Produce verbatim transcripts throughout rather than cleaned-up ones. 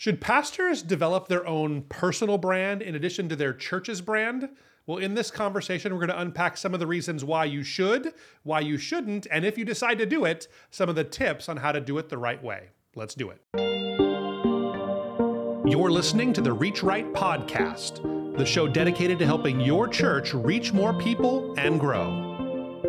Should pastors develop their own personal brand in addition to their church's brand? Well, in this conversation, we're going to unpack some of the reasons why you should, why you shouldn't, and if you decide to do it, some of the tips on how to do it the right way. Let's do it. You're listening to the Reach Right Podcast, the show dedicated to helping your church reach more people and grow.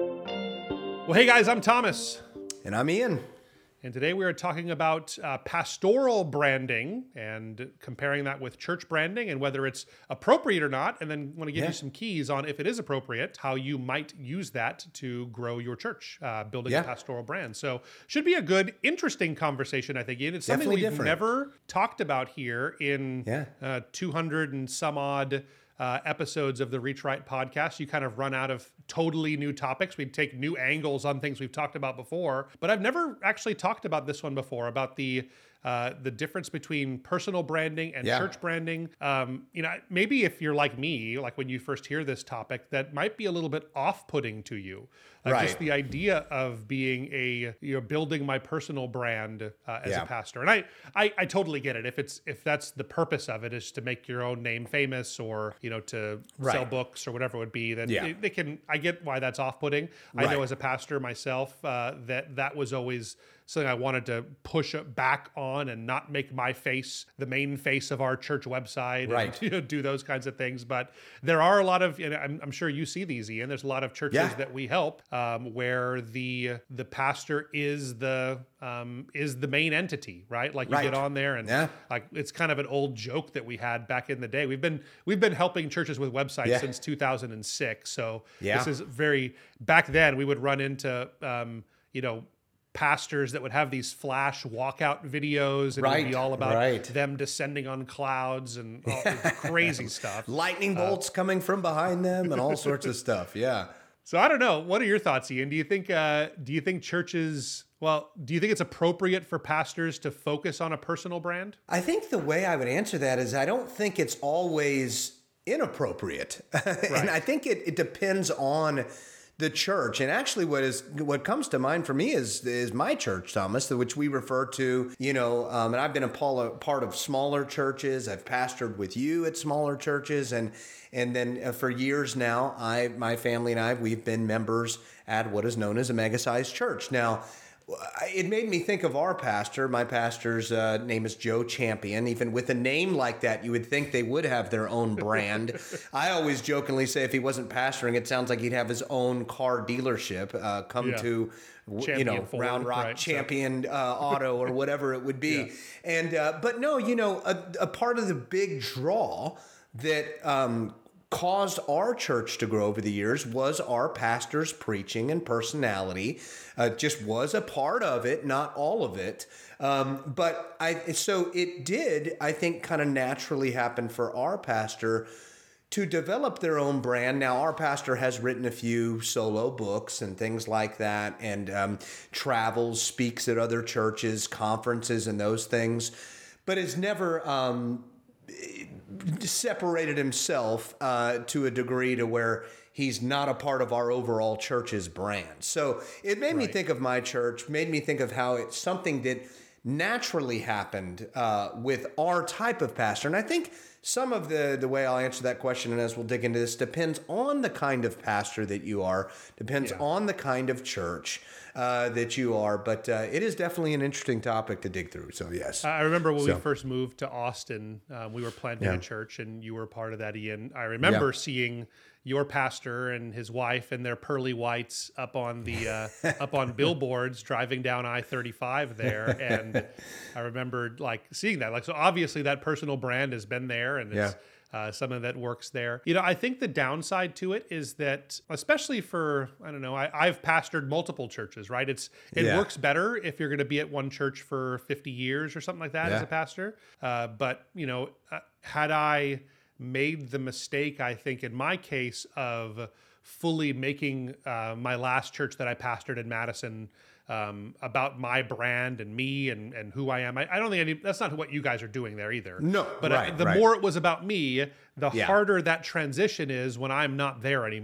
Well, hey guys, I'm Thomas. And I'm Ian. And today we are talking about uh, pastoral branding and comparing that with church branding and whether it's appropriate or not. And then want to give Yeah. you some keys on if it is appropriate, how you might use that to grow your church, uh, building Yeah. a pastoral brand. So should be a good, interesting conversation, I think. Ian. It's something Definitely we've different. never talked about here in Yeah. uh, two hundred and some odd Uh, episodes of the Reach Right podcast. You kind of run out of totally new topics. We'd take new angles on things we've talked about before, but I've never actually talked about this one before, about the uh, the difference between personal branding and Yeah. church branding. Um, you know, maybe if you're like me, like when you first hear this topic, that might be a little bit off-putting to you. Like Right. just the idea of being a, you know, building my personal brand uh, as Yeah. a pastor. And I, I, I totally get it. If it's, if that's the purpose of it is to make your own name famous or, you know, to sell Right. books or whatever it would be, then Yeah. they, they can, I get why that's off-putting. I know Right. as a pastor myself, uh, that that was always something I wanted to push back on and not make my face the main face of our church website Right. and, you know, do those kinds of things. But there are a lot of, you know, I'm, I'm sure you see these, Ian, there's a lot of churches Yeah. that we help um, where the the pastor is the um, is the main entity, right? Like you Right. get on there and Yeah. like it's kind of an old joke that we had back in the day. We've been we've been helping churches with websites Yeah. since two thousand six. So Yeah. this is very, back then we would run into um, you know, pastors that would have these flash walkout videos and it would Right, be all about right. them descending on clouds and all crazy stuff. Lightning bolts coming from behind them and all sorts of stuff. Yeah. So I don't know. What are your thoughts, Ian? Do you think uh, do you think churches, well, do you think it's appropriate for pastors to focus on a personal brand? I think the way I would answer that is I don't think it's always inappropriate. And I think it, it depends on the church. And actually what is what comes to mind for me is is my church, Thomas, which we refer to, you know, um, and I've been a part of smaller churches. I've pastored with you at smaller churches. And and then uh, for years now, I, my family and I, we've been members at what is known as a mega-sized church. Now, it made me think of our pastor. My pastor's uh, name is Joe Champion. Even with a name like that, you would think they would have their own brand. I always jokingly say if he wasn't pastoring, it sounds like he'd have his own car dealership. Uh, come Yeah. to, w- you Champion know, Ford, Round Rock right, so- Champion uh, Auto or whatever it would be. Yeah. And uh, but no, you know, a, a part of the big draw that um, caused our church to grow over the years was our pastor's preaching and personality. Uh, just was a part of it, not all of it. Um, but I so it did, I think, kind of naturally happen for our pastor to develop their own brand. Now, our pastor has written a few solo books and things like that, and um, travels, speaks at other churches, conferences, and those things, but has never um, separated himself uh, to a degree to where he's not a part of our overall church's brand. So it made me Right. think of my church, made me think of how it's something that naturally happened uh, with our type of pastor. And I think some of the, the way I'll answer that question, and as we'll dig into this, depends on the kind of pastor that you are, depends Yeah. on the kind of church uh, that you are. But uh, it is definitely an interesting topic to dig through. So yes. I remember when So- we first moved to Austin, uh, we were planting Yeah. a church and you were part of that, Ian. I remember Yeah. seeing your pastor and his wife and their pearly whites up on the uh, up on billboards driving down I thirty-five there, and I remember like seeing that. Like, so obviously that personal brand has been there, and it's uh, something that works there. You know, I think the downside to it is that, especially for, I don't know, I, I've pastored multiple churches, right? It's it Yeah. works better if you're going to be at one church for fifty years or something like that as Yeah. a pastor. Uh, but you know, uh, had I made the mistake, I think in my case, of fully making uh, my last church that I pastored in Madison um, about my brand and me and, and who I am. I, I don't think any, that's not what you guys are doing there either. No, but uh, right, the right. more it was about me, the Yeah. harder that transition is when I'm not there anymore.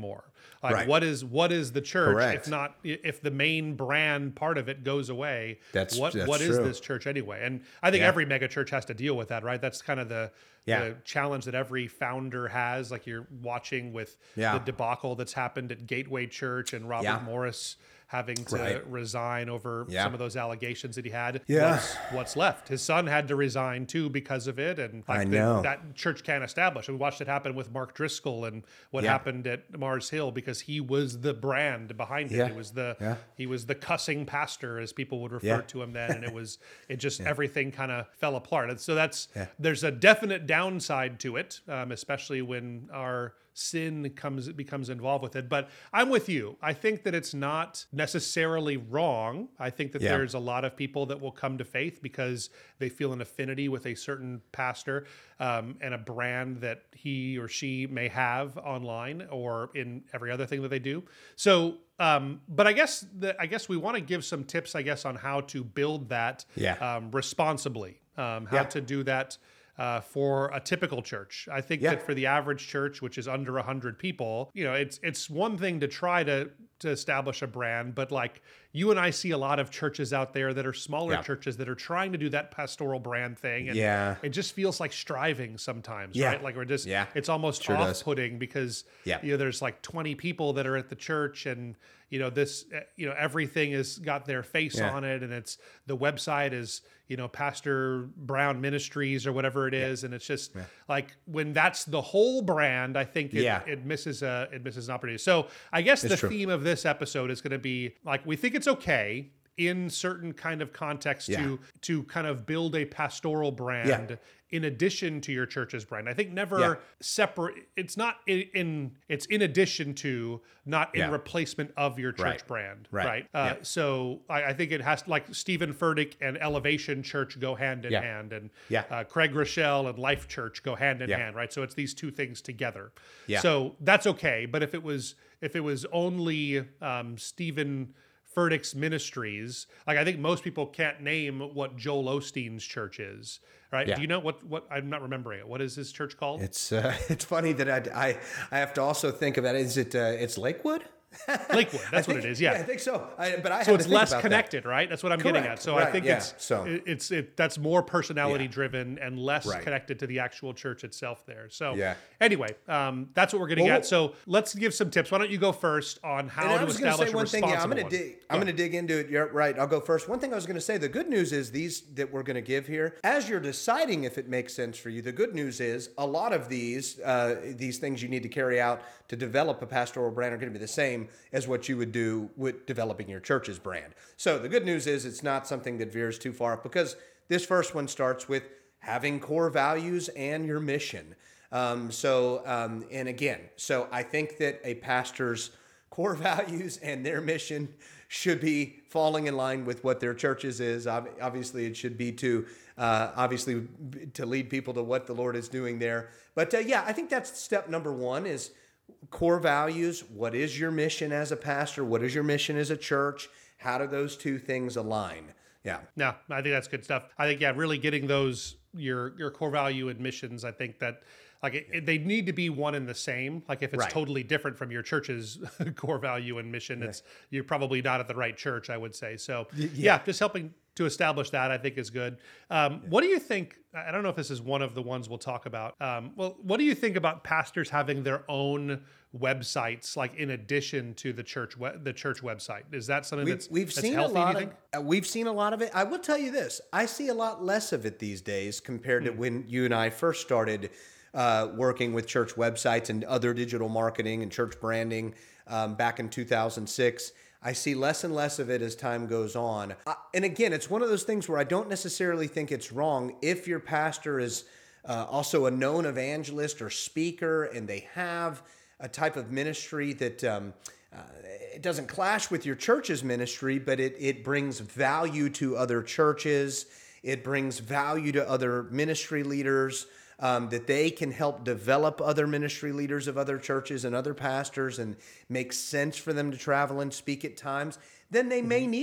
Like Right. what is what is the church Correct. if not if the main brand part of it goes away? That's- what that's what is true. this church anyway? And I think Yeah. every mega church has to deal with that, right? That's kind of the Yeah. the challenge that every founder has. Like you're watching with Yeah. the debacle that's happened at Gateway Church and Robert Yeah. Morris having to Right. resign over Yeah. some of those allegations that he had. Yeah. What's, what's left? His son had to resign too because of it, and like I the- know. that church can't establish. We watched it happen with Mark Driscoll and what Yeah. happened at Mars Hill because he was the brand behind it. Yeah. He was the Yeah. he was the cussing pastor, as people would refer Yeah. to him then, and it was it just everything kind of fell apart. And so that's Yeah. there's a definite downside to it, um, especially when our sin comes becomes involved with it. But I'm with you. I think that it's not necessarily wrong. I think that Yeah. there's a lot of people that will come to faith because they feel an affinity with a certain pastor um, and a brand that he or she may have online or in every other thing that they do. So, um, but I guess the, I guess we want to give some tips, I guess, on how to build that Yeah. um, responsibly, um, how Yeah. to do that uh, for a typical church. I think Yeah. that for the average church, which is under one hundred people, you know, it's it's one thing to try to to establish a brand, but like you and I see a lot of churches out there that are smaller Yeah. churches that are trying to do that pastoral brand thing. And Yeah. it just feels like striving sometimes, Yeah. right? Like we're just, Yeah. it's almost Sure does. off-putting because, Yeah. you know, there's like twenty people that are at the church and, you know, this, uh, you know, everything has got their face Yeah. on it and it's, the website is, you know, Pastor Brown Ministries or whatever it is. And it's just like when that's the whole brand, I think it, Yeah. it misses a, it misses an opportunity. So I guess the true. theme of this episode is going to be like, we think it's okay in certain kind of context Yeah. to, to kind of build a pastoral brand Yeah. in addition to your church's brand. I think never Yeah. separate. It's not in, in, it's in addition to, not in Yeah. replacement of your church Right. brand. Right. Right. Uh, Yeah. So I, I think it has like Stephen Furtick and Elevation Church go hand in Yeah. hand, and Yeah. uh, Craig Rochelle and Life Church go hand in Yeah. hand. Right. So it's these two things together. Yeah. So that's okay. But if it was if it was only um, Stephen Furtick's Ministries, like I think most people can't name what Joel Osteen's church is, right? Yeah. Do you know what? What I'm not remembering it. What is his church called? It's uh, it's funny that I, I I have to also think about it. Is it uh, it's Lakewood? Lakewood. That's I what think- it is. Yeah. I think so. I, but I So had it's to think less about that. connected, right? That's what I'm getting at. Correct. So I Right, think yeah. it's So- it- it's it that's more personality Yeah. driven and less Right. connected to the actual church itself there. So Yeah. anyway, um, that's what we're getting Well, at. So let's give some tips. Why don't you go first on how And I to was going to establish say a one thing. Yeah, I'm responsible going to one? dig. I'm going to dig into it. You're right. I'll go first. One thing I was going to say. The good news is these that we're going to give here. As you're deciding if it makes sense for you, the good news is a lot of these uh, these things you need to carry out to develop a pastoral brand are going to be the same as what you would do with developing your church's brand. So the good news is it's not something that veers too far because this first one starts with having core values and your mission. Um, so, um, and again, so I think that a pastor's core values and their mission should be falling in line with what their church's is. Ob- Obviously, it should be to uh, obviously b- to lead people to what the Lord is doing there. But uh, yeah, I think that's step number one is core values. What is your mission as a pastor? What is your mission as a church? How do those two things align? Yeah. No, I think that's good stuff. I think, yeah, really getting those, your your core value and missions, I think that like it, it- they need to be one and the same. Like if it's Right. totally different from your church's core value and mission, it's you're probably not at the right church, I would say. So yeah, just helping to establish that I think is good. Um, What do you think? I don't know if this is one of the ones we'll talk about. Um, well, what do you think about pastors having their own websites, like in addition to the church we- the church website? Is that something We've, that's we've that's seen a healthy? Do you lot think? of uh, we've seen a lot of it. I will tell you this: I see a lot less of it these days compared to Hmm. when you and I first started uh, working with church websites and other digital marketing and church branding um, back in two thousand six. I see less and less of it as time goes on. Uh, and again, it's one of those things where I don't necessarily think it's wrong if your pastor is uh, also a known evangelist or speaker and they have a type of ministry that um, uh, it doesn't clash with your church's ministry, but it, it brings value to other churches. It brings value to other ministry leaders. Um, that they can help develop other ministry leaders of other churches and other pastors and make sense for them to travel and speak at times, then they may need one.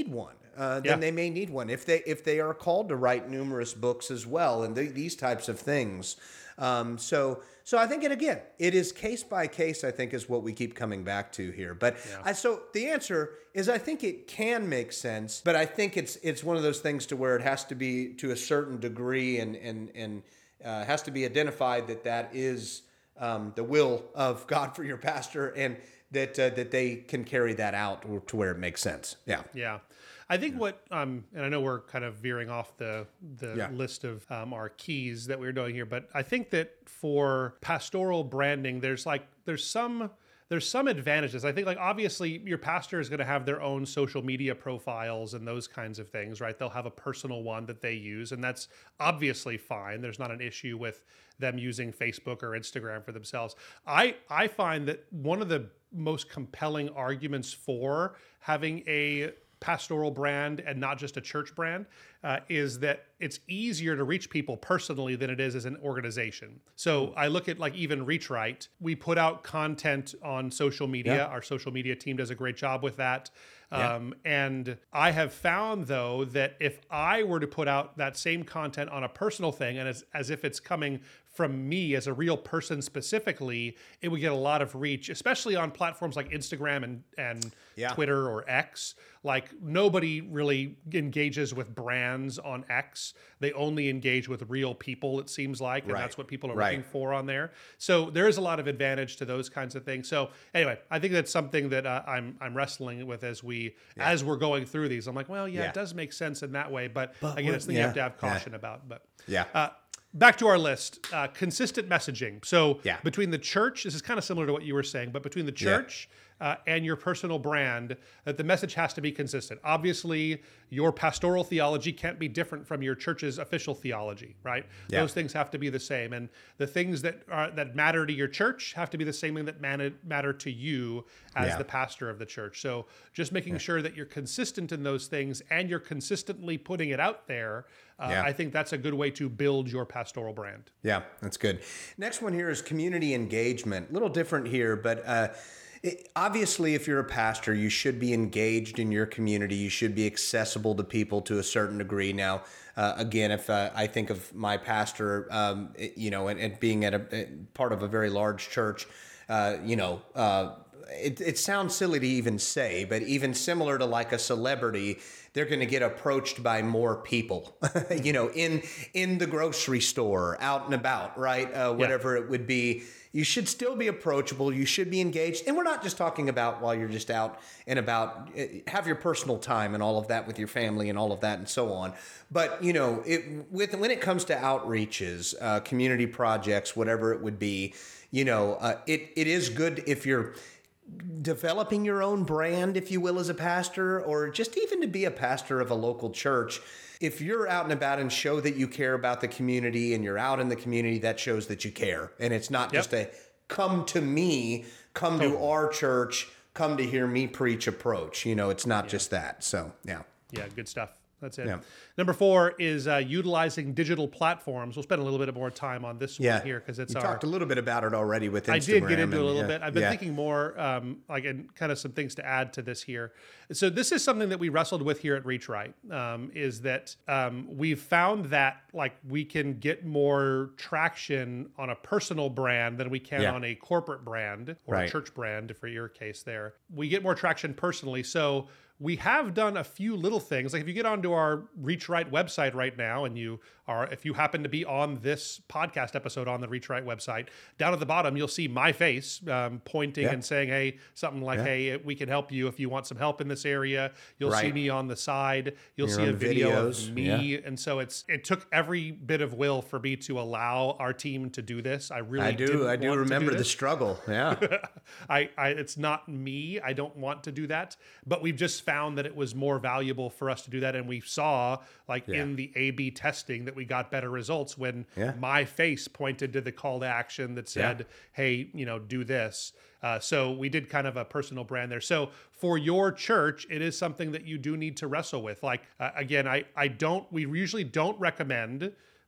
uh, then Yeah. they may need one. If they if they are called to write numerous books as well, and th- these types of things. Um, so so I think it again, it is case by case. I think is what we keep coming back to here. But Yeah. I, so the answer is I think it can make sense, but I think it's it's one of those things to where it has to be to a certain degree and and and uh, has to be identified that that is um, the will of God for your pastor, and that uh, that they can carry that out to where it makes sense. Yeah. Yeah. I think what, um, and I know we're kind of veering off the the Yeah. list of um, our keys that we're doing here, but I think that for pastoral branding, there's like there's some there's some advantages. I think like obviously your pastor is going to have their own social media profiles and those kinds of things, right? They'll have a personal one that they use, and that's obviously fine. There's not an issue with them using Facebook or Instagram for themselves. I I find that one of the most compelling arguments for having a pastoral brand and not just a church brand uh, is that it's easier to reach people personally than it is as an organization. So I look at like even Reach Right. We put out content on social media. Yeah. Our social media team does a great job with that. Yeah. Um, and I have found though that if I were to put out that same content on a personal thing and as, as if it's coming from me as a real person specifically, it would get a lot of reach, especially on platforms like Instagram and, and Yeah. Twitter or X. Like nobody really engages with brands on X. They only engage with real people, it seems like, and Right. that's what people are Right. looking for on there. So there is a lot of advantage to those kinds of things. So anyway, I think that's something that uh, I'm I'm wrestling with as we as we're going through these. I'm like, well, yeah, Yeah. it does make sense in that way, but, But again, what- it's something yeah, you have to have yeah. caution about. But Yeah. uh, back to our list, uh, consistent messaging. So Yeah. between the church, this is kind of similar to what you were saying, but between the Yeah. church uh, and your personal brand, that the message has to be consistent. Obviously, your pastoral theology can't be different from your church's official theology, right? Yeah. Those things have to be the same, and the things that are that matter to your church have to be the same thing that man- matter to you as Yeah. the pastor of the church. So just making sure that you're consistent in those things and you're consistently putting it out there. Uh, Yeah. I think that's a good way to build your pastoral brand. Yeah, that's good. Next one here is community engagement. A little different here, but uh, it, obviously, if you're a pastor, you should be engaged in your community. You should be accessible to people to a certain degree. Now, uh, again, if uh, I think of my pastor, um, it- you know, and, and being at a at part of a very large church, uh, you know. Uh, It, it sounds silly to even say, but even similar to like a celebrity, they're going to get approached by more people, you know, in in the grocery store, out and about, right? Uh, whatever it would be. You should still be approachable. You should be engaged. And we're not just talking about while you're just out and about, uh, have your personal time and all of that with your family and all of that and so on. But, you know, it, with when it comes to outreaches, uh, community projects, whatever it would be, you know, uh, it it is good if you're developing your own brand, if you will, as a pastor, or just even to be a pastor of a local church. If you're out and about and show that you care about the community and you're out in the community, that shows that you care. And it's not Yep. just a come to me, come to our church, come to hear me preach approach. You know, it's not just that. So, yeah. Yeah, good stuff. That's it. Yeah. Number four is uh, utilizing digital platforms. We'll spend a little bit more time on this Yeah. one here because it's you our. talked a little bit about it already with Instagram. I did get into it a and- little yeah. bit. I've been Yeah. thinking more, um, like, and kind of some things to add to this here. So this is something that we wrestled with here at Reach Right. Um, is that um, we've found that like we can get more traction on a personal brand than we can Yeah. on a corporate brand or a Right. church brand for your case. There, we get more traction personally. So we have done a few little things. Like if you get onto our Reach Right website right now and you are, if you happen to be on this podcast episode on the Reach Right website, down at the bottom, you'll see my face um, pointing Yeah. and saying, hey, something like, Yeah. hey, we can help you if you want some help in this area. You'll see Right. me on the side. You'll You're see a on video videos. of me. And so it's, it took every bit of will for me to allow our team to do this. I really I do. didn't I do want to remember the this. struggle. Yeah. I, I, it's not me. I don't want to do that, but we've just found that it was more valuable for us to do that. And we saw like Yeah. in the A B testing that we got better results when Yeah. my face pointed to the call to action that said, hey, you know, do this. Uh, so we did kind of a personal brand there. So for your church, it is something that you do need to wrestle with. Like, uh, again, I, I don't, we usually don't recommend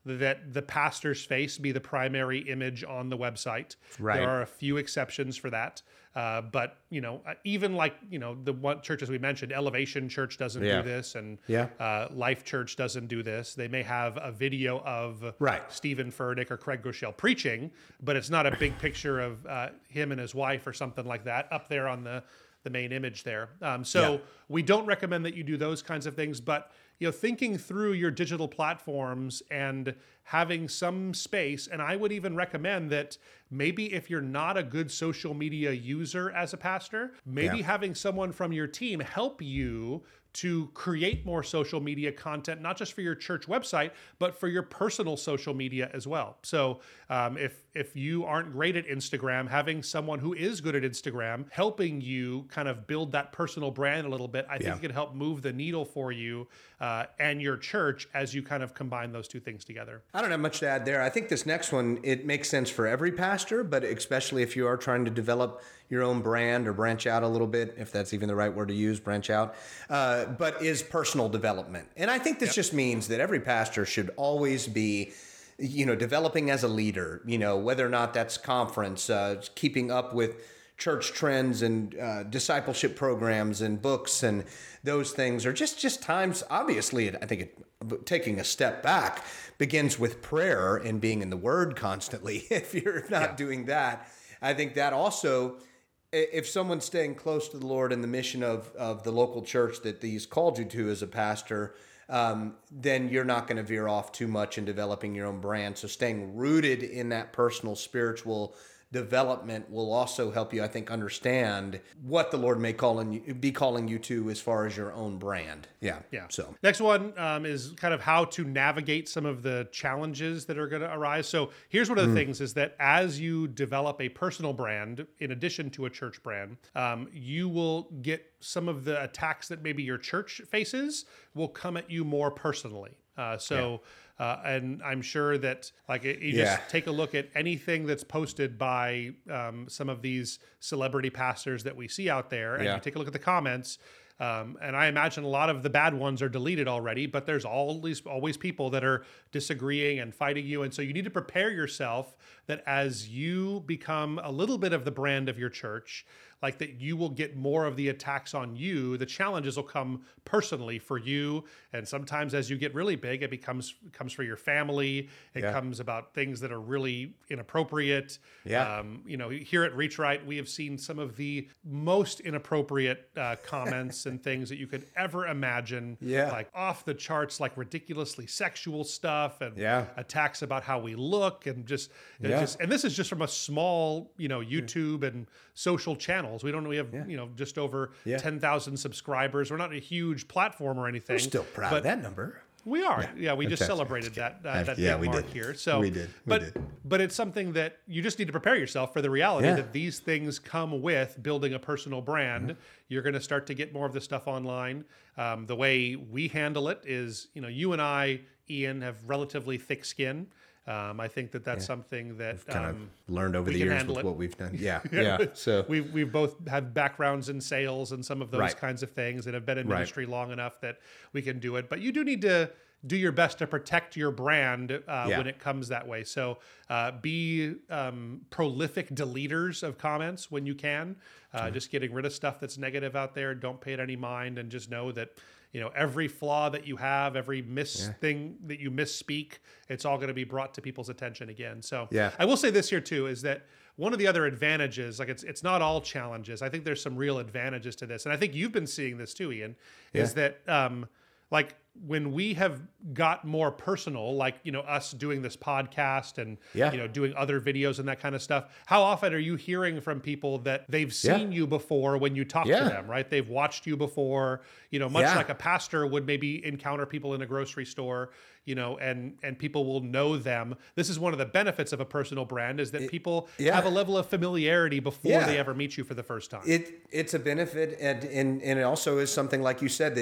that the pastor's face be the primary image on the website. Right. There are a few exceptions for that. Uh, but, you know, even like, you know, the one churches we mentioned, Elevation Church doesn't Yeah. do this, and Yeah. uh, Life Church doesn't do this. They may have a video of Right. Stephen Furtick or Craig Groeschel preaching, but it's not a big picture of uh, him and his wife or something like that up there on the, the main image there. Um, so Yeah. we don't recommend that you do those kinds of things, but you know, thinking through your digital platforms and having some space, and I would even recommend that maybe if you're not a good social media user as a pastor, maybe Yeah. having someone from your team help you to create more social media content, not just for your church website, but for your personal social media as well. So um, if if you aren't great at Instagram, having someone who is good at Instagram helping you kind of build that personal brand a little bit, I think Yeah. it can help move the needle for you uh, and your church as you kind of combine those two things together. I don't have much to add there. I think this next one, it makes sense for every pastor, but especially if you are trying to develop your own brand or branch out a little bit, if that's even the right word to use, branch out, uh, but is personal development. And I think this Yep. just means that every pastor should always be, you know, developing as a leader, you know, whether or not that's conference, uh, keeping up with church trends and uh, discipleship programs and books and those things, or just just times. Obviously, I think it, taking a step back begins with prayer and being in the Word constantly. If you're not Yeah. doing that, I think that also, i- if someone's staying close to the Lord and the mission of of the local church that He's called you to as a pastor, um, then you're not going to veer off too much in developing your own brand. So staying rooted in that personal spiritual development will also help you, I think, understand what the Lord may call in you, be calling you to as far as your own brand. Yeah. Yeah. So next one um, is kind of how to navigate some of the challenges that are going to arise. So here's one of the things is that as you develop a personal brand, in addition to a church brand, um, you will get some of the attacks that maybe your church faces will come at you more personally. Uh, so, uh, and I'm sure that like you Yeah. just take a look at anything that's posted by um, some of these celebrity pastors that we see out there, and Yeah. you take a look at the comments. Um, and I imagine a lot of the bad ones are deleted already, but there's always always people that are disagreeing and fighting you. And so you need to prepare yourself that as you become a little bit of the brand of your church, like that you will get more of the attacks on you. The challenges will come personally for you. And sometimes as you get really big, it becomes comes for your family. It Yeah. comes about things that are really inappropriate. Yeah. Um, you know, here at Reach Right, we have seen some of the most inappropriate uh, comments and things that you could ever imagine. Yeah. Like off the charts, like ridiculously sexual stuff and Yeah. attacks about how we look and just, it Yeah. just, and this is just from a small, you know, YouTube and social channels. We don't, we have, Yeah. you know, just over Yeah. ten thousand subscribers. We're not a huge platform or anything. we're still proud but of that number. we are. Yeah, we just Fantastic. celebrated that uh, I've- that yeah, big we mark did. here. So We did. We but did. but it's something that you just need to prepare yourself for the reality Yeah. that these things come with building a personal brand. Mm-hmm. You're going to start to get more of this stuff online. Um, the way we handle it is, you know, you and I, Ian, have relatively thick skin. Um, I think that that's something that Kind um, of learned over we the can years handle with it. what we've done. Yeah. Yeah. So we've we've both have backgrounds in sales and some of those Right. kinds of things and have been in Right. ministry long enough that we can do it. But you do need to do your best to protect your brand uh, Yeah. when it comes that way. So uh, be um, prolific deleters of comments when you can. Uh, Just getting rid of stuff that's negative out there. Don't pay it any mind, and just know that you know every flaw that you have, every miss thing that you misspeak, it's all going to be brought to people's attention again. So Yeah. I will say this here too is that one of the other advantages, like it's it's not all challenges. I think there's some real advantages to this, and I think you've been seeing this too, Ian. Is that um, like when we have got more personal, like you know us doing this podcast and Yeah. you know doing other videos and that kind of stuff. How often are you hearing from people that they've seen you before when you talk Yeah. to them? Right? They've watched you before. You know, much Yeah. like a pastor would maybe encounter people in a grocery store. You know, and and people will know them. This is one of the benefits of a personal brand is that people yeah. have a level of familiarity before Yeah. they ever meet you for the first time. it it's a benefit, and, and and it also is something like you said that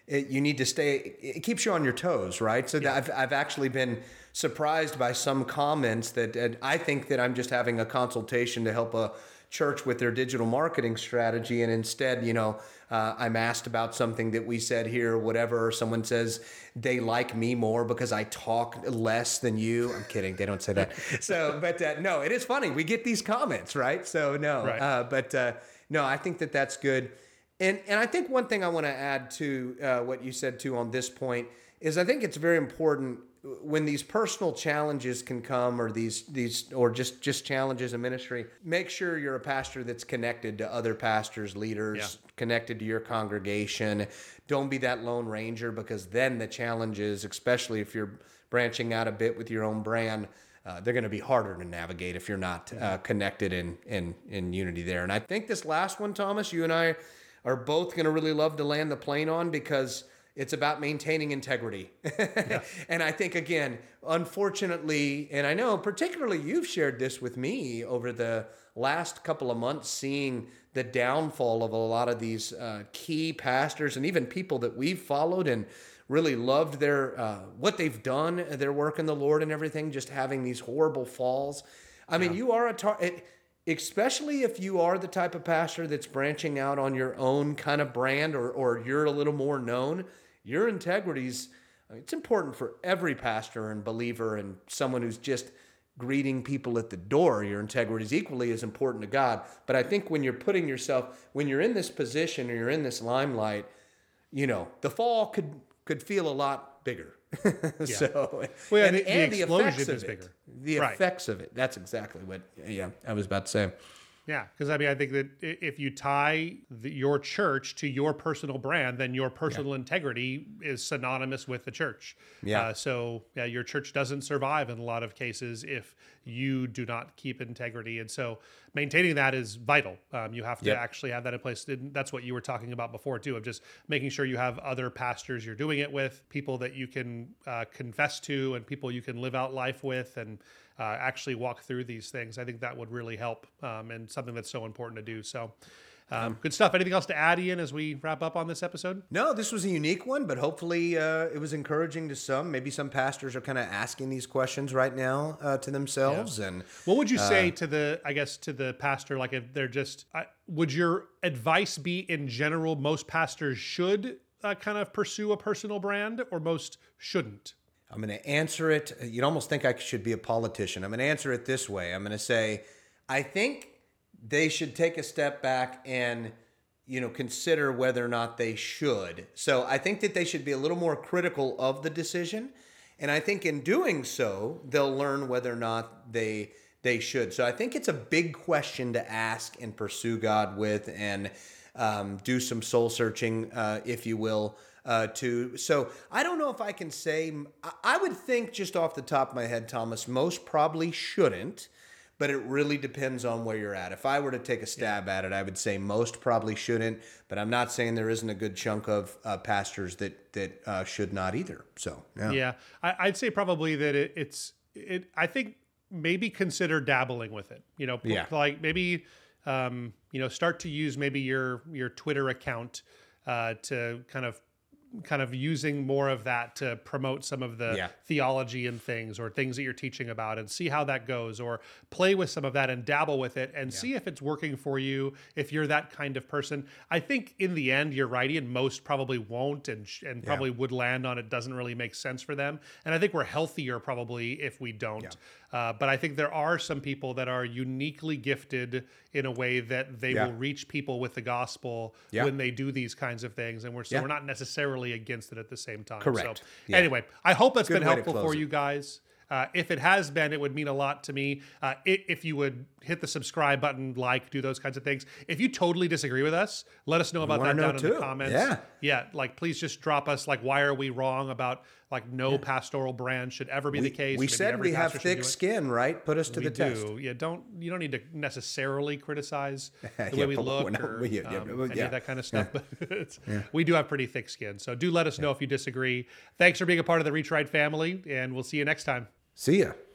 it, you need to stay, it keeps you on your toes, right? So Yeah. I've, I've actually been surprised by some comments that and I think that I'm just having a consultation to help a church with their digital marketing strategy. And instead, you know, uh, I'm asked about something that we said here, or whatever, or someone says they like me more because I talk less than you. I'm kidding. They don't say that. So, but uh, no, it is funny. We get these comments, right? So no, Right. uh, but uh, no, I think that that's good. And, and I think one thing I want to add to uh, what you said too on this point is I think it's very important when these personal challenges can come, or these these or just just challenges in ministry, make sure you're a pastor that's connected to other pastors, leaders, yeah. connected to your congregation. Don't be that lone ranger, because then the challenges, especially if you're branching out a bit with your own brand, uh, they're going to be harder to navigate if you're not uh, connected in, in in unity there. And I think this last one, Thomas, you and I are both going to really love to land the plane on, because it's about maintaining integrity. Yeah. And I think, again, unfortunately, and I know particularly you've shared this with me over the last couple of months, seeing the downfall of a lot of these uh, key pastors and even people that we've followed and really loved their uh, what they've done, their work in the Lord and everything, just having these horrible falls. I mean, yeah. you are a target. Especially if you are the type of pastor that's branching out on your own kind of brand, or or you're a little more known, your integrity's, I mean, it's important for every pastor and believer and someone who's just greeting people at the door. Your integrity is equally as important to God. But I think when you're putting yourself, when you're in this position or you're in this limelight, you know, the fall could could feel a lot bigger. Yeah. So, well, yeah, and, the, the and the effects is of it, bigger. the Right. effects of it. That's exactly what, yeah, I was about to say. Yeah, because I mean, I think that if you tie the, your church to your personal brand, then your personal yeah. integrity is synonymous with the church. Yeah. Uh, so yeah, your church doesn't survive in a lot of cases if you do not keep integrity, and so maintaining that is vital. Um, you have to yep. actually have that in place. That's what you were talking about before too, of just making sure you have other pastors you're doing it with, people that you can uh, confess to, and people you can live out life with, and Uh, actually walk through these things. I think that would really help, um, and something that's so important to do. So um, good stuff. Anything else to add, Ian, as we wrap up on this episode? No, this was a unique one, but hopefully uh, it was encouraging to some. Maybe some pastors are kind of asking these questions right now uh, to themselves. Yeah. And what would you say uh, to the, I guess, to the pastor, like if they're just, uh, would your advice be in general, most pastors should uh, kind of pursue a personal brand, or most shouldn't? I'm going to answer it. You'd almost think I should be a politician. I'm going to answer it this way. I'm going to say, I think they should take a step back and, you know, consider whether or not they should. So I think that they should be a little more critical of the decision. And I think in doing so, they'll learn whether or not they they should. So I think it's a big question to ask and pursue God with, and um, do some soul searching, uh, if you will. Uh, to so I don't know if I can say, I would think just off the top of my head, Thomas, most probably shouldn't, but it really depends on where you're at. If I were to take a stab yeah. at it, I would say most probably shouldn't, but I'm not saying there isn't a good chunk of uh, pastors that that uh, should not either. So yeah, yeah, I, I'd say probably that it, it's it. I think maybe consider dabbling with it. You know, yeah. like maybe um, you know, start to use maybe your your Twitter account uh, to kind of. kind of using more of that to promote some of the yeah. theology and things, or things that you're teaching about, and see how that goes, or play with some of that and dabble with it and yeah. see if it's working for you, if you're that kind of person. I think in the end, you're right, and most probably won't, and and probably yeah. would land on it doesn't really make sense for them. And I think we're healthier probably if we don't. Yeah. Uh, but I think there are some people that are uniquely gifted in a way that they yeah. will reach people with the gospel yeah. when they do these kinds of things. And we're so yeah. we're not necessarily against it at the same time. Correct. So yeah. anyway, I hope that's Good been helpful for it. you guys. Uh, if it has been, it would mean a lot to me. Uh, if you would hit the subscribe button, like, do those kinds of things. If you totally disagree with us, let us know about that down in too. the comments. Yeah. Yeah. Like, please just drop us, like, why are we wrong about, like, no yeah. pastoral brand should ever be we, the case. We Maybe said we have thick skin, right? Put us to we the do. test. Yeah. Don't, you don't need to necessarily criticize the yeah, way we look no, or yeah, yeah, um, any yeah. of that kind of stuff. Yeah. But it's, yeah. we do have pretty thick skin. So do let us know if you disagree. Thanks for being a part of the Reach Right family, and we'll see you next time. See ya.